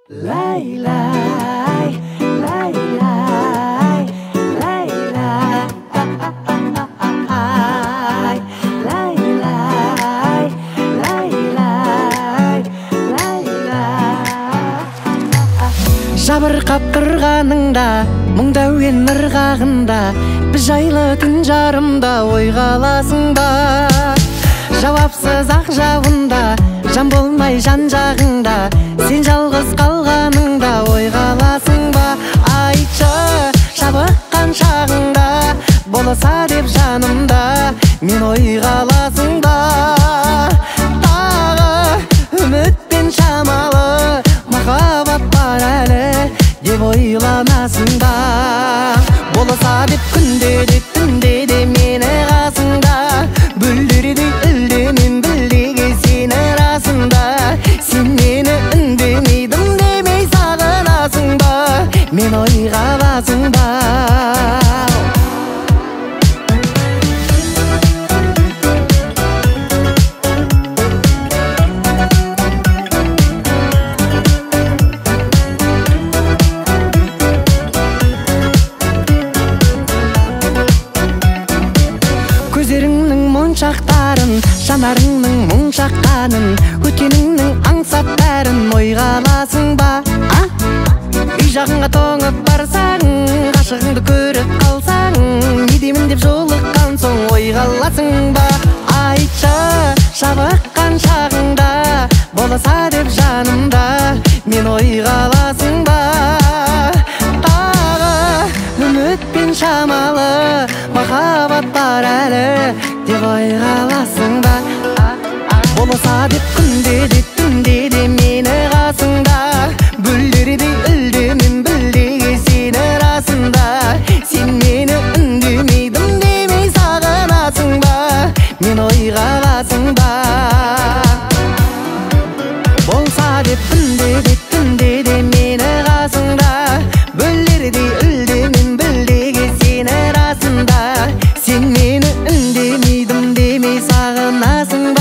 Laylay, laylay, laylay, laylay, laylay, laylay. Жабырқап тұрғаныңда, мұңда өен ырғағында, біз жайлы түн жарымда ойға аласың ба? Жауапсыз ақ жауында, жан болмай жан жағыңда, сен жалғыз қалғаныңда ойға аласың ба? Айтшы, жабыққан шағыңда, болса деп жанымда, мен ойға аласың ба? Тағы үмітпен шамалы махаббат бар әлі деп ойланасың ба? Болса деп күнде де түнде де мені қасыңда, бүлдірдей үлдемен білдеге сені расында. Сен мені үндемейдім демей сағынасың ба? Мен ойға аласың ба? Көздеріңнің моншақтарын, жанарыңның мұң шаққанын, өткеніңнің аңсап бәрін ойға аласың ба? Үй жағыңа тоңып барсаң, ғашығыңды көріп қалсаң, не деймін деп жолыққан соң ойға аласың ба? Айтшы, жабыққан шағыңда, болса деп жанымда, мен ойға аласың ба? Тағы үмітпен шамалы махаббат бар әлі деп ойға аласың ба? Болса деп күнде де түнде де мені қасыңда, бүлдірдей үлдемен білдеге сені расында. Сен мені үндемейдім демей сағынасың ба? Мен ойға аласың ба? Болса деп күнде де түнде де мені қасыңда, бүлдірдей үлдемен білдеге сені расында. Сен мені үндемейдім демей сағынасың ба?